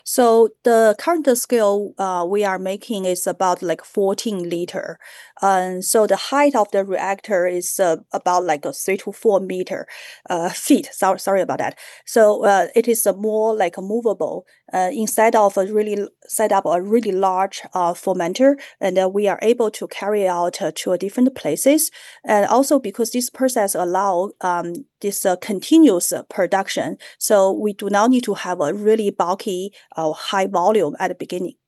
So the current scale we are making is about like 14 liter. And so the height of the reactor is about like a 3 to 4 meter feet. Sorry about that. So it is more like movable instead of a really set up a really large fermenter, and we are able to carry out to different places. And also because this process allow this continuous production, so we do not need to have a really bulky high volume at the beginning.